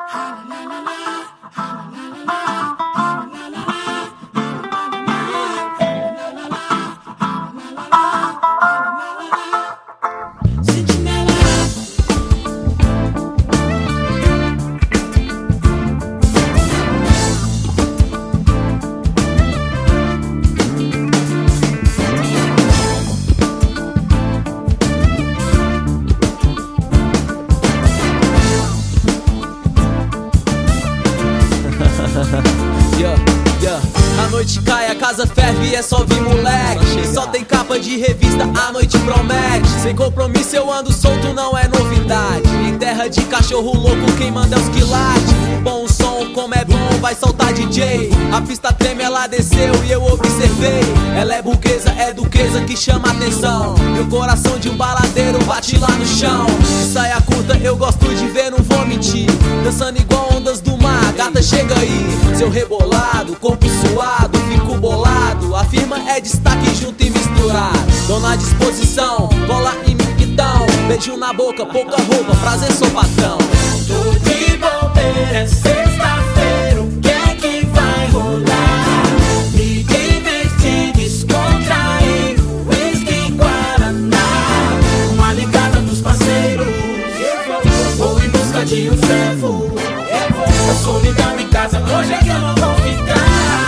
A noite cai, a casa ferve e é só vir moleque. Só tem capa de revista, a noite promete. Sem compromisso eu ando solto, não é novidade. Em terra de cachorro louco, quem manda é os quilates. Um bom som, como é bom, vai soltar DJ. A pista treme, ela desceu e eu observei. Ela é burguesa, é duquesa que chama atenção. E o coração de um baladeiro bate lá no chão. De saia curta eu gosto de ver, não vou mentir. Dançando igual ondas do mar, gata chega aí. Seu rebolado, corpo suado, fico bolado. A firma é destaque junto e misturado. Tô na disposição, cola em mim então. Beijo na boca, pouca roupa, prazer sou patrão. Tô de bobeira, é sexta-feira, o que é que vai rolar? Me divertir, descontrair, whisky, guaraná. Uma ligada dos parceiros, vou em busca de um frevo. Eu sou ligado em casa, hoje é que eu não vou ficar.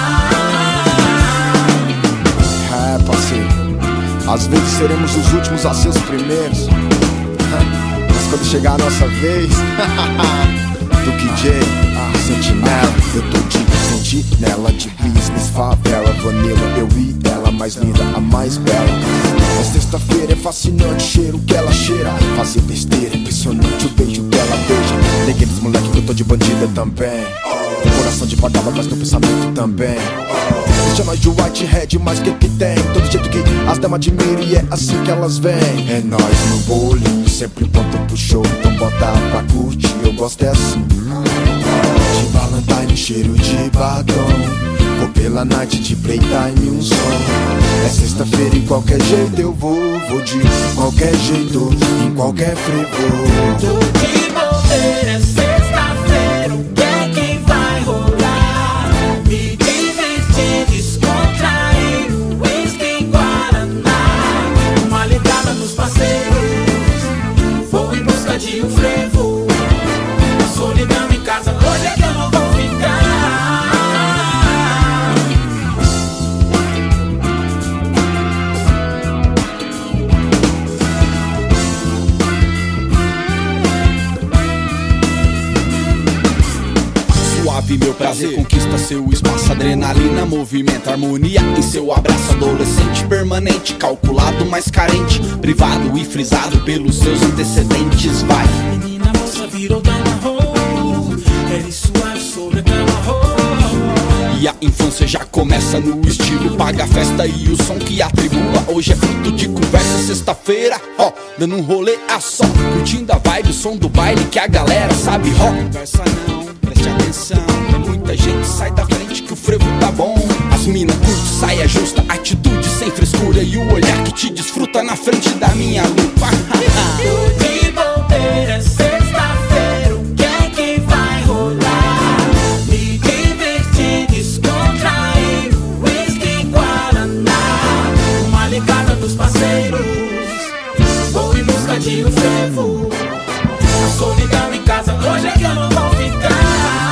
É, parceiro, às vezes seremos os últimos a ser os primeiros. Mas quando chegar a nossa vez, do KJ, sentinela, eu tô de sentinela de business, favela, vanilla, eu e ela mais linda, a mais bela. É sexta-feira, é fascinante, cheiro que ela cheira. Fazer besteira, impressionante, o beijo que ela beija. Neguei dos moleque que eu tô de bandida também. Coração de vagaba, mas no pensamento também. Deixa nós de white head, mas que tem? Todo jeito que as damas admiram e é assim que elas vêm. É nós no bolinho, sempre ponto pro show. Então bota pra curtir, eu gosto é assim. De Valentine, cheiro de batom. Vou pela night de playtime, um som. É sexta-feira e qualquer jeito eu vou de qualquer jeito, em qualquer frevo. Tô de bobeira, é sexta-feira, o que é que vai rolar? Me divertir, descontrair, whisky, guaraná. Uma ligada nos parceiros, vou em busca de um frevo. A solidão em casa, hoje é que eu não vou ficar. Meu prazer conquista seu espaço, adrenalina, movimento, harmonia em seu abraço. Adolescente permanente, calculado, mas carente, privado e frisado pelos seus antecedentes. Vai, Menina, moça, virou dama, ele suave sobre a cama, e a infância já começa no estilo. Paga a festa e o som que atribula. Hoje é fruto de conversa, sexta-feira, ó, dando um rolê a só. Curtindo a vibe, o som do baile que a galera sabe, ó. Conversa não, preste atenção, tem muita gente, sai da frente que o frevo tá bom. As mina curte, saia justa, atitude sem frescura e o olhar que te desfruta na frente da minha lupa. Tô de bobeira, é sexta-feira, o que é que vai rolar? Me divertir, descontrair, whisky, guaraná. Uma ligada dos parceiros, vou em busca de um frevo. A solidão em casa, hoje é que eu não vou ficar.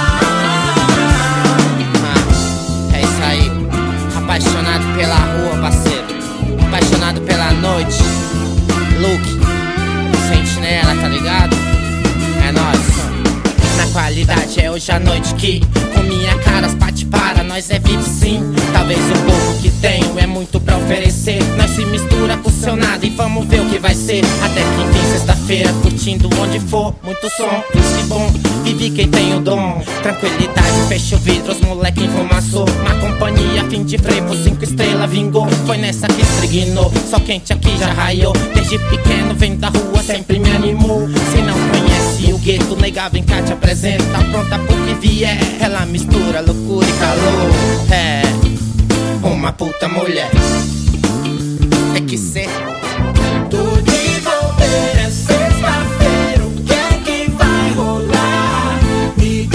É isso aí, apaixonado pela rua, parceiro, apaixonado pela noite. Luke, sentinela, tá ligado? É nóis. Na qualidade é hoje a noite que com minha cara as bate para. Nós é VIP sim, talvez o pouco que tenho é muito pra oferecer. Nós se mistura com o seu nada e vamos ver o que vai ser. Até que enfim, sexta-feira, curtindo onde for. Muito som, que bom, vive quem tem o dom. Tranquilidade, fecha o vidro, os moleque enfumaçou. Má companhia, fim de frevo, 5 estrelas, vingou. Foi nessa que estrignou, só quente aqui já raiou. Desde pequeno vem da rua, sempre me animou. Se não conhece o gueto, nega, vem cá te apresenta. Pronta pro que vier, ela mistura loucura e calor. É, uma puta mulher. Tem que ser. Tô de bobeira, é sexta-feira, o que é que vai rolar? Me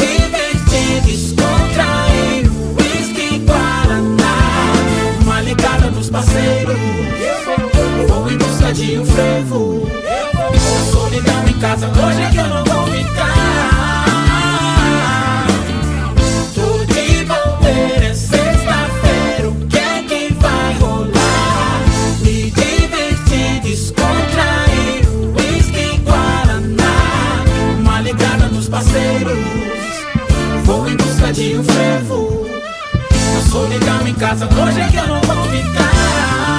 parceiros. Vou em busca de um frevo. A solidão em casa, hoje é que eu não vou ficar.